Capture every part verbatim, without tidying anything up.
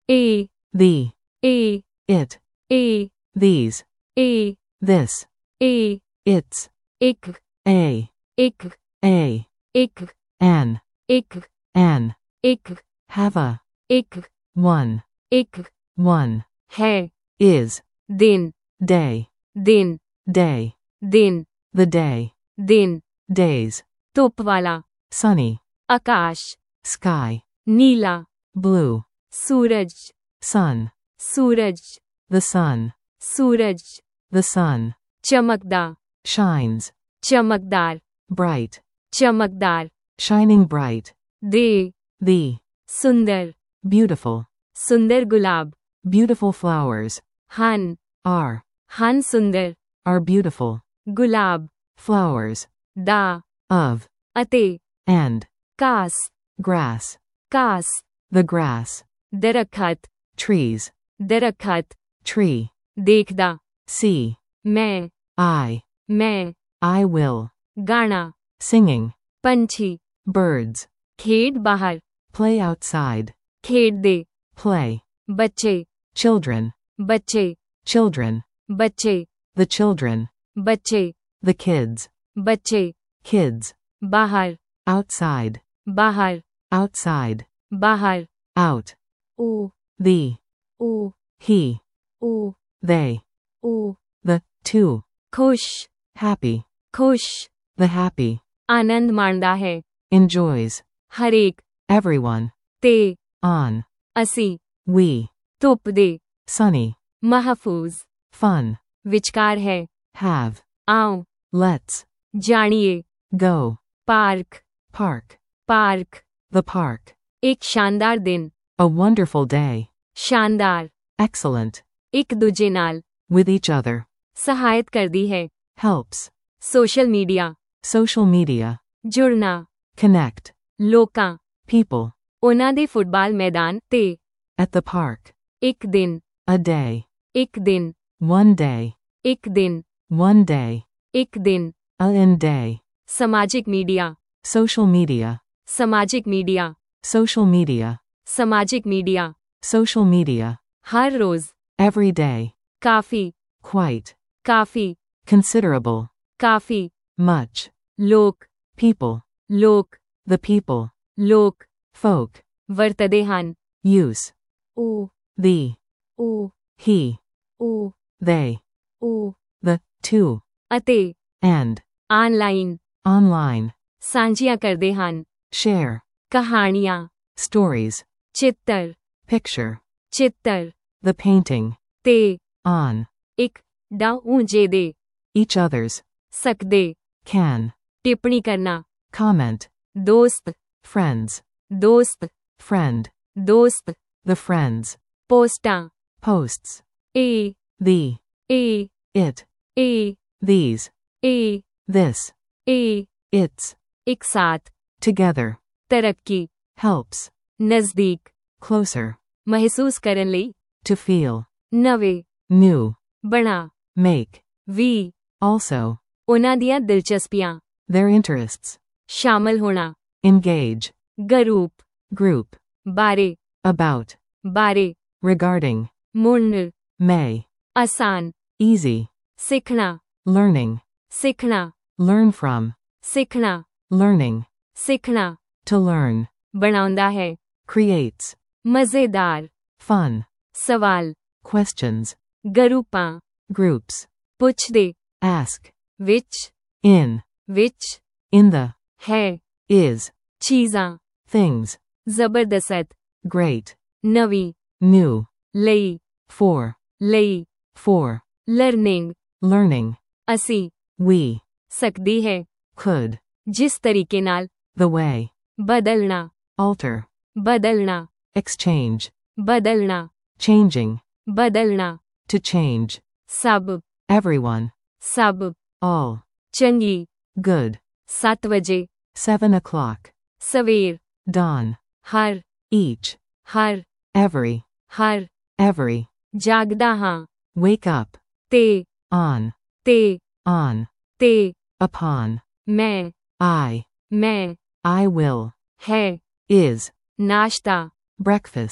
A, the, A, it, A, these, A, this, A, its, एक, a, एक, a, एक, an, एक, an, एक, have a, एक, one, एक, one, है, is, दिन, day, दिन, day, दिन, the day, दिन, days, धूप वाला, sunny, Akash, sky, Neela, blue, Suraj, sun, Suraj, the sun, Suraj, the sun, चमकदा, shines, चमकदार, bright, चमकदार, shining bright, दे, the, सुंदर, beautiful, सुंदर गुलाब, beautiful flowers, हन, are, हन सुंदर, are beautiful, गुलाब, flowers, दा, of, अते, and, cos, grass, cos, the grass, दरखत, trees, दरखत, tree, देखदा, see, मैं, I, मैं, I will, गाना, singing, पंछी, birds, खेत बाहर, play outside, खेत दे, play, बच्चे, children, बच्चे, children, बच्चे, the children, बच्चे, the kids, बच्चे, kids, बाहर, outside, बाहर, outside, बाहर, out, O, the, O, he, O, they, O, the, two, खुश, happy, खुश, the happy, आनंद माणदा है, enjoys, हरेक, everyone, ते, on, असी, we, धूप दे, sunny, महफूज, fun, विचकार है, have, आओ, let's, जानिए, go, park, park, park, the park, एक शानदार दिन, a wonderful day, शानदार, excellent, एक दूजे नाल, with each other, सहायत करदी है, helps, social media, social media, जुड़ना, connect, ਲੋਕਾਂ, people, ਉਹਨਾਂ ਦੇ ਫੁੱਟਬਾਲ ਮੈਦਾਨ ਤੇ, at the park, ਇੱਕ ਦਿਨ, a day, ਇੱਕ ਦਿਨ, one day, ਇੱਕ ਦਿਨ, one day, ਇੱਕ ਦਿਨ, a in day, ਸਮਾਜਿਕ ਮੀਡੀਆ, social media, ਸਮਾਜਿਕ ਮੀਡੀਆ, social media, ਸਮਾਜਿਕ ਮੀਡੀਆ, social media, ਹਰ ਰੋਜ਼, every day, ਕਾਫੀ, quite, ਕਾਫੀ, considerable, ਕਾਫੀ, much, ਲੋਕ, people, ਲੋਕ, the people, ਲੋਕ, folk, ਵਰਤਦੇ ਹਨ, use, ਉਹ, the, ਉਹ, he, ਉਹ, they, ਉਹ, the, two, ਅਤੇ, and, ਆਨਲਾਈਨ, online, ਸਾਂਝੀਆਂ ਕਰਦੇ ਹਨ, share, ਕਹਾਣੀਆਂ, stories, ਚਿੱਤਰ, picture, ਚਿੱਤਰ, the painting, ਤੇ, on, ਇੱਕ, ਡਾ ਊਂਜੇ ਦੇ, each other's, ਸਕਦੇ, can, ਟਿੱਪਣੀ ਕਰਨਾ, comment, ਦੋਸਤ, friends, ਦੋਸਤ, friend, ਦੋਸਤ, the friends, ਪੋਸਟਾਂ, posts, ਇਹ, the, ਇਹ, it, ਇਹ, these, ਇਹ, this, ਇਹ, its, ਇੱਕ ਸਾਥ, together, ਤਰੱਕੀ, helps, ਨਜ਼ਦੀਕ, closer, ਮਹਿਸੂਸ ਕਰਨ ਲਈ, to feel, ਨਵੇਂ, new, ਬਣਾ, make, ਵੀ, also, ਉਹਨਾਂ ਦੀਆਂ ਦਿਲਚਸਪੀਆਂ, their interests, ਸ਼ਾਮਲ ਹੋਣਾ, engage, ਗਰੁੱਪ, group, ਬਾਰੇ, about, ਬਾਰੇ, regarding, ਮੁੜਨ, may, ਆਸਾਨ, easy, ਸਿੱਖਣਾ, learning, ਸਿੱਖਣਾ, learn from, ਸਿੱਖਣਾ, learning, ਸਿੱਖਣਾ, to learn, ਬਣਾਉਂਦਾ ਹੈ, creates, ਮਜ਼ੇਦਾਰ, fun, ਸਵਾਲ, questions, ਗਰੁੱਪਾਂ, groups, ਪੁੱਛਦੇ, ask, ਵਿੱਚ, in, ਵਿੱਚ, in the, ਹੈ, is, ਚੀਜ਼ਾਂ, things, ਜ਼ਬਰਦਸਤ, great, ਨਵੀਂ, new, ਲਈ, for, ਲਈ, for, ਲਰਨਿੰਗ, learning, ਅਸੀਂ, we, ਸਕਦੀ ਹੈ, could, ਜਿਸ ਤਰੀਕੇ ਨਾਲ, the way, ਬਦਲਣਾ, alter, ਬਦਲਣਾ, exchange, ਬਦਲਣਾ, changing, ਬਦਲਣਾ, to change, ਸਭ, everyone, ਸਭ, all, ਚੰਗੀ, good, ਸੱਤ ਵਜੇ, seven o'clock, ਸਵੇਰ, dawn, ਹਰ, each, ਹਰ, every, ਹਰ, every, ਜਾਗਦਾ ਹਾਂ, wake up, ਤੇ, on, ਤੇ, on, ਤੇ, upon, ਮੈਂ, I, ਮੈਂ, I will, ਹੈ, is, ਨਾਸ਼ਤਾ, breakfast,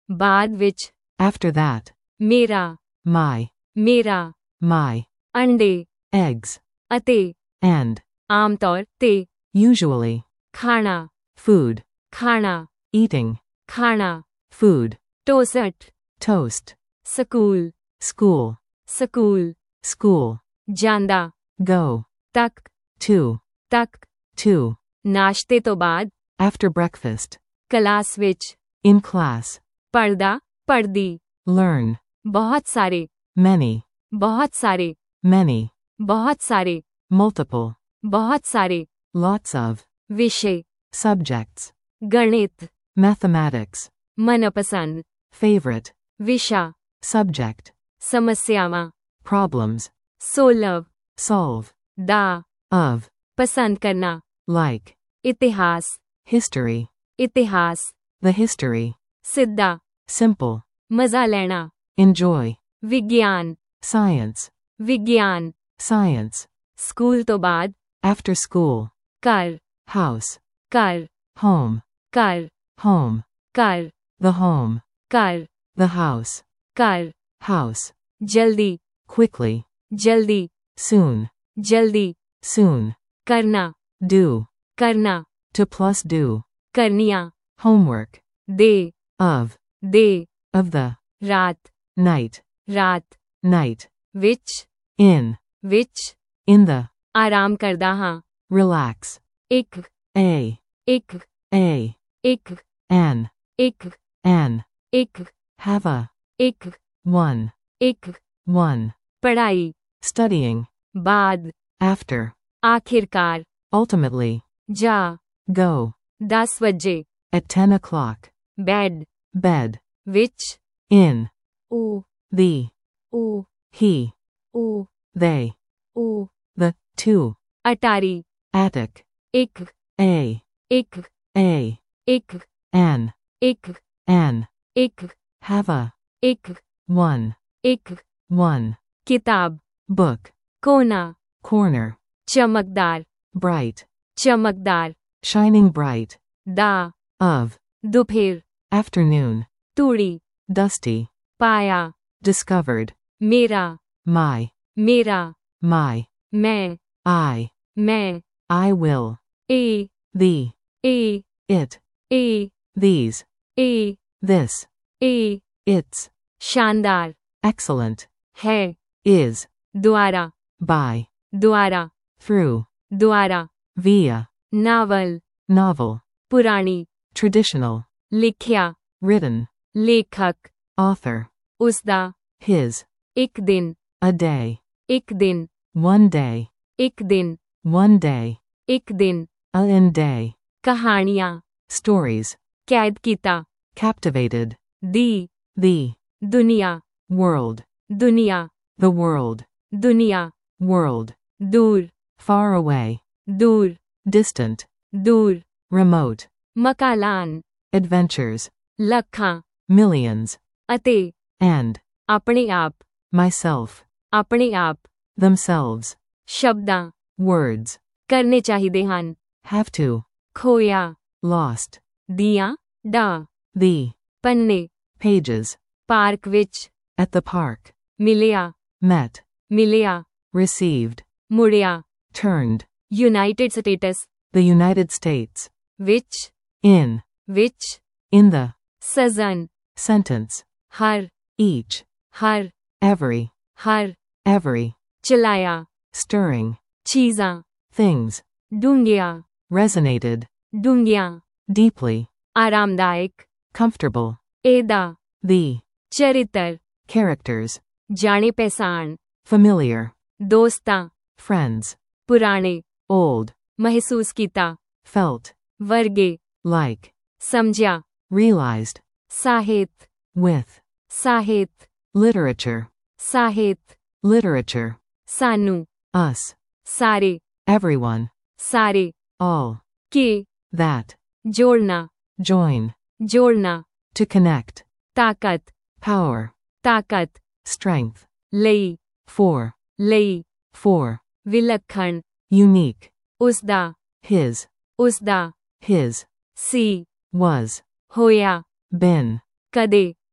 ਬਾਅਦ ਵਿੱਚ, After that. ਮੇਰਾ, My. ਮੇਰਾ, My. ਅੰਡੇ, Eggs. ਅਤੇ, And. ਆਮ ਤੌਰ ਤੇ, Usually. ਖਾਣਾ, Food. ਖਾਣਾ, Eating. ਖਾਣਾ, Food. Toast, Toast. School, School. School, School. ਜਾਂਦਾ, Go. ਤੱਕ, To. ਤੱਕ, To. ਨਾਸ਼ਤੇ ਤੋਂ ਬਾਅਦ, After breakfast. ਕਲਾਸ ਵਿੱਚ, In class. ਪੜ੍ਹਦਾ, ਪੜ੍ਹਦੀ, Learn. ਬਹੁਤ ਸਾਰੇ, Many. ਬਹੁਤ ਸਾਰੇ, Many. ਬਹੁਤ ਸਾਰੇ, Multiple. ਬਹੁਤ ਸਾਰੇ, Lots of. ਵਿਸ਼ੇ, Subjects. ਗਣਿਤ, Mathematics. ਮਨਪਸੰਦ, Favorite. ਵਿਸ਼ਾ, Subject. ਸਮੱਸਿਆਵਾਂ, Problems. Solve, Solve. ਦਾ, Of. ਪਸੰਦ ਕਰਨਾ, Like. ਇਤਿਹਾਸ, History. ਇਤਿਹਾਸ, The history. ਸਿੱਧਾ, Simple. ਮਜ਼ਾ ਲੈਣਾ, Enjoy. ਵਿਗਿਆਨ, Science. ਵਿਗਿਆਨ, Science. ਸਕੂਲ ਤੋਂ ਬਾਅਦ, After school. ਘਰ, House. ਘਰ, Home. ਘਰ, Home. ਘਰ, The home. ਘਰ, The house. ਘਰ, House. ਜਲਦੀ, Quickly. ਜਲਦੀ, Soon. ਜਲਦੀ, Soon. ਕਰਨਾ, Do. ਕਰਨਾ, To plus do. ਕਰਨੀਆਂ, Homework. ਦੇ, Of. ਦੇ, Of the. ਰਾਤ, Night. ਰਾਤ, Night. ਵਿੱਚ, In. ਵਿੱਚ, In the. ਆਰਾਮ ਕਰਦਾ ਹਾਂ, Relax. ਇੱਕ, A. ਇੱਕ, A. ਇੱਕ, An. ਇੱਕ, An. ਇੱਕ, Have a. ਇੱਕ, One. ਇੱਕ, One. ਪੜ੍ਹਾਈ, Studying. ਬਾਅਦ, After. ਆਖਿਰਕਾਰ, Ultimately. ਜਾ, Go. ਦਸ ਵਜੇ, At ten o'clock. Bed, Bed. ਵਿੱਚ, In. ਉਹ, The. ਉਹ, He. ਉਹ, They. ਉਹ, The. Two. ਅਟਾਰੀ, Attic. ਇੱਕ, A. ਇੱਕ, A. ਇੱਕ, An. ਇੱਕ, An. ਇੱਕ, Have a. ਇੱਕ, One. ਇੱਕ, One. ਕਿਤਾਬ, Book. ਕੋਨਾ, Corner. ਚਮਕਦਾਰ, Bright. ਚਮਕਦਾਰ, Shining bright. ਦਾ, Of. ਦੁਪਹਿਰ, Afternoon. ਤੂੜੀ, Dusty. ਪਾਇਆ, Discovered. ਮੇਰਾ, My. ਮੇਰਾ, My. ਮੈਂ, I. ਮੈਂ, I will. ਇਹ, The. ਇਹ, It. ਇਹ, These. ਇਹ, This. ਇਹ, It's. ਸ਼ਾਨਦਾਰ, Excellent. ਹੈ, Is. ਦੁਆਰਾ, By. ਦੁਆਰਾ, Through. ਦੁਆਰਾ, Via. Novel, Novel. ਪੁਰਾਣੀ, Traditional. ਲਿਖਿਆ, Written. ਲੇਖਕ, Author. ਉਸਦਾ, His. ਇੱਕ ਦਿਨ, A day. ਇੱਕ ਦਿਨ, One day. ਇੱਕ ਦਿਨ, One day. ਇੱਕ ਦਿਨ, A in day. ਕਹਾਣੀਆਂ, Stories. ਕੈਦ ਕੀਤਾ, Captivated. The, The. ਦੁਨੀਆ, World. ਦੁਨੀਆ, The world. ਦੁਨੀਆ, World. ਦੂਰ, Far away. ਦੂਰ, Distant. ਦੂਰ, Remote. ਮਕਾਲਾਨ, Adventures. ਲੱਖਾਂ, Millions. ਅਤੇ, And. ਆਪਣੇ ਆਪ, Myself. ਆਪਣੇ ਆਪ, Themselves. ਸ਼ਬਦਾਂ, Words. ਕਰਨੇ ਚਾਹੀਦੇ ਹਨ, Have to. ਖੋਇਆ, Lost. ਦੀਆਂ, ਦਾ, The. ਪੰਨੇ, Pages. ਪਾਰਕ ਵਿੱਚ, At the park. ਮਿਲਿਆ, Met. ਮਿਲਿਆ, Received. ਮੁੜਿਆ, Turned. United States, The United States. ਵਿੱਚ, In. ਵਿੱਚ, In the. ਸਜ਼ਨ, Sentence. ਹਰ, Each. ਹਰ, Every. ਹਰ, Every. ਚਲਾਇਆ, Stirring. ਚੀਜ਼ਾਂ, Things. ਡੂੰਘਿਆ, Resonated. ਡੂੰਘਿਆਂ, Deeply. ਆਰਾਮਦਾਇਕ, Comfortable. ਇਹਦਾ, The. ਚਰਿੱਤਰ, Characters. ਜਾਣੇ ਪਹਿਚਾਣ, Familiar. ਦੋਸਤਾਂ, Friends. ਪੁਰਾਣੇ, Old. ਮਹਿਸੂਸ ਕੀਤਾ, Felt. ਵਰਗੇ, Like. ਸਮਝਿਆ, Realized. ਸਾਹਿਤ, With. ਸਾਹਿਤ, Literature. ਸਾਹਿਤ, Literature. ਸਾਨੂੰ, Us. ਸਾਰੇ, Everyone. ਸਾਰੇ, All. K, That. ਜੋੜਨਾ, Join. ਜੋੜਨਾ, To connect. ਤਾਕਤ, Power. ਤਾਕਤ, Strength. ਲਈ, For. ਲਈ, For. ਵਿਲੱਖਣ, Unique. ਉਸਦਾ, His. ਉਸਦਾ, His. C, Was. ਹੋਇਆ, Been. ਕਦੇ,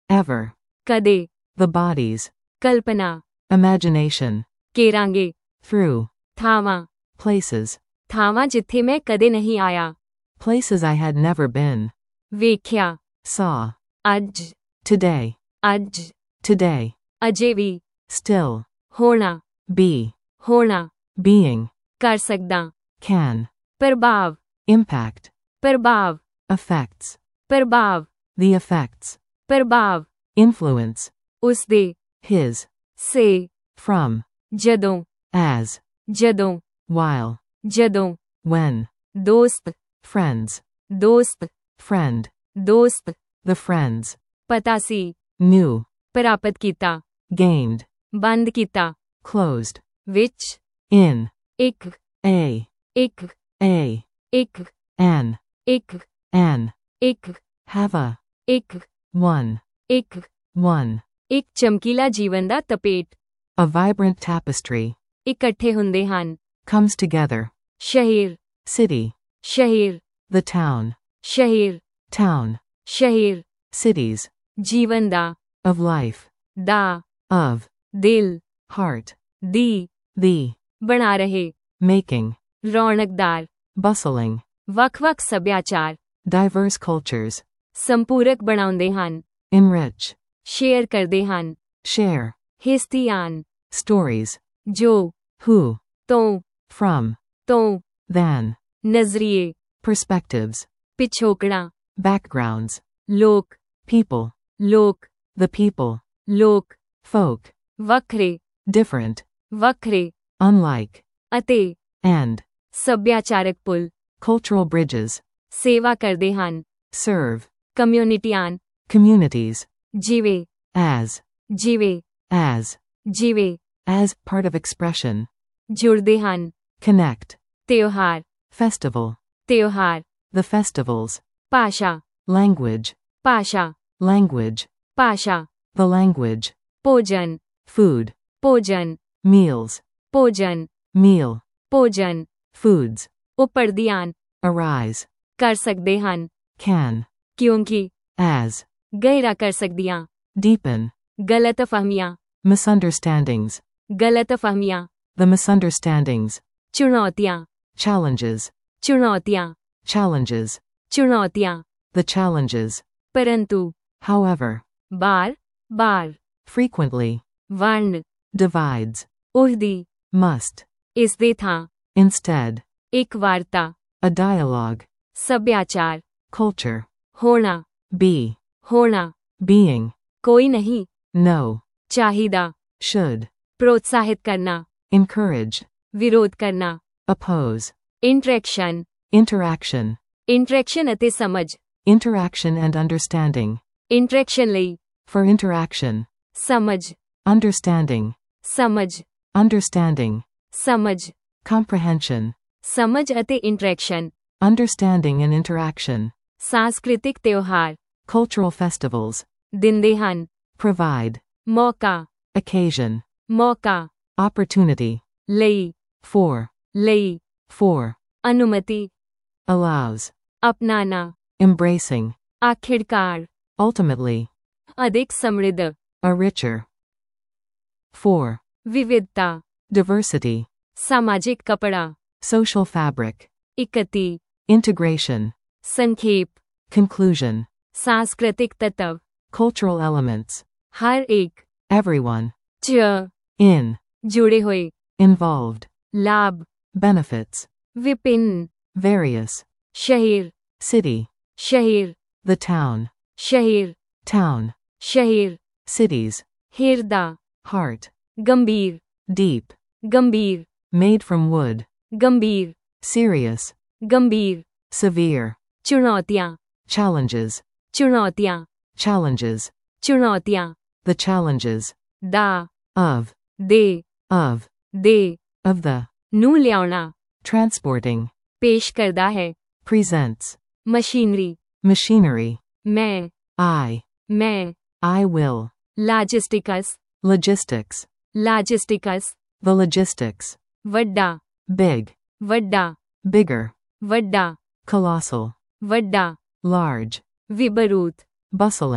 ever, ਕਦੇ, the bodies, Kalpana, imagination, ਕੇਰਾਂਗੇ, through, ਥਾਵਾਂ, places, ਥਾਵਾਂ ਜਿੱਥੇ ਮੈਂ ਕਦੇ ਨਹੀਂ ਆਇਆ, places I had never been, ਵੇਖਿਆ, saw, ਅੱਜ, today, ਅੱਜ, today, ਅਜੇ ਵੀ, still, ਹੋਣਾ, be, ਹੋਣਾ, being, ਕਰ ਸਕਦਾ, can, ਪ੍ਰਭਾਵ, impact, ਪ੍ਰਭਾਵ, effects, ਪ੍ਰਭਾਵ, the effects, ਪ੍ਰਭਾਵ, influence, ਉਸਦੇ, his, ਸੇ, from, ਜਦੋਂ, as, ਜਦੋਂ, while, ਜਦੋਂ, when, ਦੋਸਤ, friends, ਦੋਸਤ, friend, ਦੋਸਤ, the friends, ਪਤਾ ਸੀ, knew, ਪ੍ਰਾਪਤ ਕੀਤਾ, gained, ਬੰਦ ਕੀਤਾ, closed, ਵਿੱਚ, in, ਇੱਕ, a, ਇੱਕ, a, ਇੱਕ, an, ਇੱਕ, an, ਇੱਕ, have a, ਇੱਕ, one, ਇੱਕ, one, ਇੱਕ ਚਮਕੀਲਾ ਜੀਵਨ ਦਾ ਤਪੇਟ, a vibrant tapestry, ਇਕੱਠੇ ਹੁੰਦੇ ਹਨ, comes together, ਸ਼ਹਿਰ, city, ਸ਼ਹਿਰ, the town, ਸ਼ਹਿਰ, town, ਸ਼ਹਿਰ, cities, Jeevan the, of life, the, of, ਦਿਲ, heart, ਦੀ, the, ਬਣਾ ਰਹੇ, making, ਰੌਣਕਦਾਰ, bustling, ਵੱਖ-ਵੱਖ ਸੱਭਿਆਚਾਰ, diverse cultures, ਸੰਪੂਰਕ ਬਣਾਉਂਦੇ ਹਨ, enrich, ਸ਼ੇਅਰ ਕਰਦੇ ਹਨ, share, ਹਿਸਤੀਆਨ, stories, ਜੋ, who, ਤੋਂ, from, ਤੋਂ, than, ਨਜ਼ਰੀਏ, perspectives, ਪਿਛੋਕੜਾ, backgrounds, ਲੋਕ, people, ਲੋਕ, the people, ਲੋਕ, folk, ਵੱਖਰੇ, different, ਵੱਖਰੇ, unlike, ਅਤੇ, and, ਸੱਭਿਆਚਾਰਕ ਪੁਲ, cultural bridges, ਸੇਵਾ ਕਰਦੇ ਹਨ, serve, ਕਮਿਊਨਿਟੀਆਂ, communities, ਜਿਵੇਂ, as, ਜਿਵੇਂ, as, ਜਿਵੇਂ, as part of expression, ਜੁੜਦੇ ਹਨ, connect, ਤਿਉਹਾਰ, festival, ਤਿਉਹਾਰ, the festivals, ਭਾਸ਼ਾ, language, ਭਾਸ਼ਾ, language, ਭਾਸ਼ਾ, the language, ਭੋਜਨ, food, ਭੋਜਨ, meals, ਭੋਜਨ, meal, ਭੋਜਨ, foods, ਉਪੜਦੀਆਂ, arise, ਕਰ ਸਕਦੇ ਹਨ, can, ਕਿਉਂਕਿ, as, ਗਹਿਰਾ ਕਰ ਸਕਦੀਆਂ, deepen, ਗਲਤਫਹਿਮੀਆਂ, misunderstandings, ਗਲਤਫਹਿਮੀਆਂ, the misunderstandings, ਚੁਣੌਤੀਆਂ, challenges, ਚੁਣੌਤੀਆਂ, challenges, ਚੁਣੌਤੀਆਂ, the challenges, ਪਰੰਤੂ, however, ਬਾਰ, ਬਾਰ, frequently, ਵੰਡ, divides, ਉਹਦੀ, must, ਇਸ ਦੇ ਥਾਂ, instead, ਇੱਕ ਵਾਰਤਾ, a dialogue, ਸੱਭਿਆਚਾਰ, culture, ਹੋਣਾ, be, ਹੋਣਾ, being, ਕੋਈ ਨਹੀਂ, no, ਚਾਹੀਦਾ, should, ਪ੍ਰੋਤਸਾਹਿਤ ਕਰਨਾ, encourage, ਵਿਰੋਧ ਕਰਨਾ, oppose, ਇੰਟਰੈਕਸ਼ਨ, interaction, ਇੰਟਰੈਕਸ਼ਨ ਅਤੇ ਸਮਝ, interaction and understanding, ਇੰਟਰੈਕਸ਼ਨ ਲਈ, for interaction, ਸਮਝ, understanding, ਸਮਝ, understanding, ਸਮਝ, comprehension, ਸਮਝ ਅਤੇ ਇੰਟਰੈਕਸ਼ਨ, understanding and interaction, ਸਾਂਸਕ੍ਰਿਤਿਕ ਤਿਉਹਾਰ, cultural festivals, ਦਿੰਦੇ ਹਨ, provide, ਮੌਕਾ, occasion, ਮੌਕਾ, opportunity, ਲਈ, for, ਲਈ, for, ਅਨੁਮਤੀ, allows, ਅਪਣਾਨਾ, embracing, ਆਖਿਰਕਾਰ, ultimately, ਅਧਿਕ ਸਮ੍ਰਿੱਧ, a richer, for, ਵਿਵਿਧਤਾ, diversity, ਸਮਾਜਿਕ ਕਪੜਾ, social fabric, ਇਕਤੀ, integration, ਸੰਖੇਪ, conclusion, सांस्कृतिक तत्व, cultural elements, हर एक, everyone, च, in, जुड़े हुए, involved, लाभ, benefits, विभिन्न, various, शहर, city, शहर, the town, शहर, town, शहर, cities, हृदा, heart, गंभीर, deep, गंभीर, made from wood, गंभीर, serious, गंभीर, severe, चुनौतियाँ, challenges, चुनौतियाँ, challenges, चुनौतियाँ, the challenges, दा, of, they, of, they, of the, ਨੂੰ ਲਿਆਉਣਾ, transporting, पेश करदा है, presents, मशीनरी, machinery, मैं, I, मैं, I will, logistics, logistics, logistics, the logistics, वड्डा, big, वड्डा, bigger, वड्डा, colossal, वड्डा, large, विबरूत, bustling,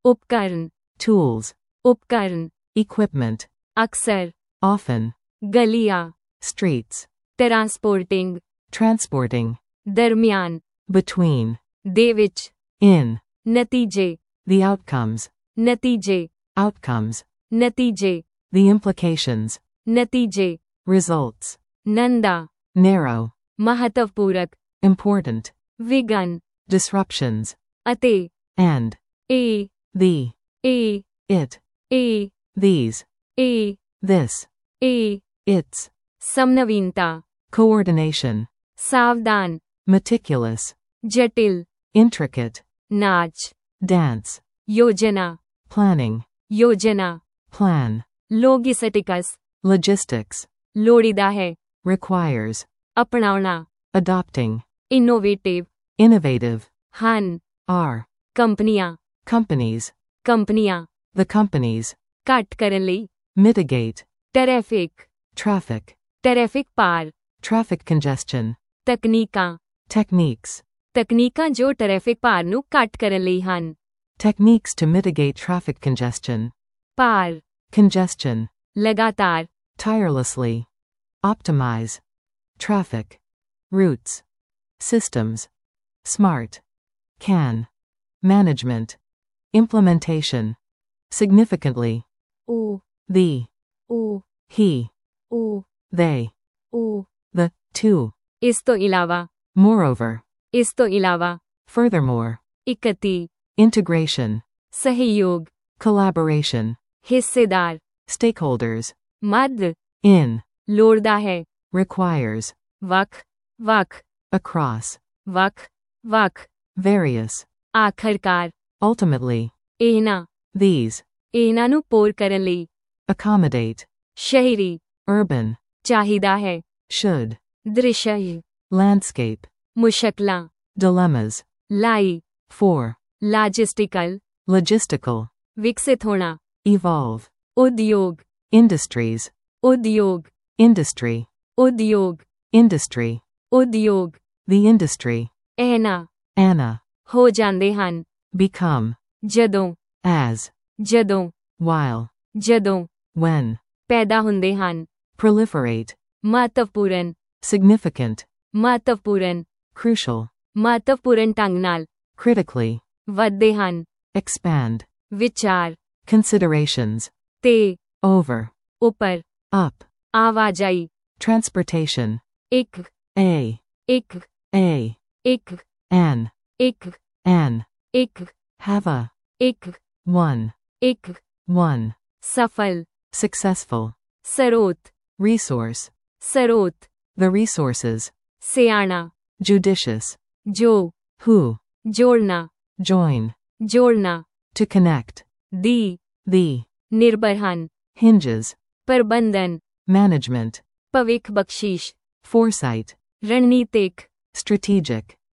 उपकरण tools, उपकरण equipment, अक्सर often, गलियां streets, ट्रांसपोर्टिंग transporting, दरमियान between, ਦੇ ਵਿੱਚ in, नतीजे the outcomes, नतीजे outcomes, नतीजे the implications, नतीजे results, Nanda narrow, महत्वपूरक important, विघन disruptions, ਅਤੇ and, A the, A it, A these, A this, A its, समनवीनता coordination, सावधान meticulous, जटिल intricate, नाच dance, योजना planning, योजना plan, लोगिस्टिक्स logistics, लोड़ीदा है requires, अपनाਉਣਾ adopting, इनोवेटिव innovative, ਹਨ are, ਕੰਪਨੀਆਂ companies, ਕੰਪਨੀਆਂ the companies, ਘੱਟ ਕਰਨ ਲਈ mitigate, ਟ੍ਰੈਫਿਕ traffic, ਟ੍ਰੈਫਿਕ ਪਾਰ traffic congestion, ਤਕਨੀਕਾਂ techniques, ਤਕਨੀਕਾਂ ਜੋ ਟ੍ਰੈਫਿਕ ਪਾਰ ਨੂੰ ਘੱਟ ਕਰਨ ਲਈ ਹਨ techniques to mitigate traffic congestion, ਪਾਰ congestion, ਲਗਾਤਾਰ tirelessly, optimize, traffic, routes, systems, smart, can, management, implementation, significantly, ਉਹ the, ਉਹ he, ਉਹ they, ਉਹ the, to, ਇਸ ਤੋਂ ਇਲਾਵਾ moreover, ਇਸ ਤੋਂ ਇਲਾਵਾ furthermore, ਇਕਤੀ integration, ਸਹਿਯੋਗ collaboration, ਹਿੱਸੇਦਾਰ stakeholders, ਮਦ in, ਲੋੜਦਾ ਹੈ requires, ਵੱਖ ਵੱਖ across, ਵੱਖ ਵੱਖ various, ਆਖਰਕਾਰ ultimately, ਇਹਨਾਂ these, ਇਹਨਾਂ ਨੂੰ ਪੂਰ ਕਰਨ ਲਈ accommodate, ਸ਼ਹਿਰੀ urban, ਚਾਹੀਦਾ ਹੈ should, ਦ੍ਰਿਸ਼ਈ landscape, ਮੁਸ਼ਕਲਾਂ dilemmas, ਲਾਈ for, ਲਾਜਿਸਟਿਕਲ logistical, ਵਿਕਸਿਤ ਹੋਣਾ evolve, ਉਦਯੋਗ industries, ਉਦਯੋਗ industry, ਉਦਯੋਗ industry, ਉਦਯੋਗ the industry, ਇਹਨਾਂ Anna, ਹੋ ਜਾਂਦੇ ਹਨ become, ਜਦੋਂ as, ਜਦੋਂ while, ਜਦੋਂ when, ਪੈਦਾ ਹੁੰਦੇ ਹਨ proliferate, ਮਹੱਤਵਪੂਰਨ significant, ਮਹੱਤਵਪੂਰਨ crucial, ਮਹੱਤਵਪੂਰਨ ਢੰਗ ਨਾਲ critically, ਵੱਧਦੇ ਹਨ expand, ਵਿਚਾਰ considerations, ਤੇ over, ਉੱਪਰ up, ਆਵਾਜਾਈ transportation, ਇੱਕ a, ਇੱਕ a, ਇੱਕ an, ਇੱਕ an, ਇੱਕ have a, ਇੱਕ one, ਇੱਕ one, ਸਫਲ successful, ਸਰੋਤ resource, ਸਰੋਤ the resources, ਸਿਆਣਾ judicious, ਜੋ who, ਜੋੜਨਾ join, ਜੋੜਨਾ to connect, ਦੀ the, ਨਿਰਭਰ ਹਨ hinges, ਪ੍ਰਬੰਧਨ management, ਭਵਿੱਖ ਬਖਸ਼ੀਸ਼ foresight, ਰਣਨੀਤਿਕ strategic,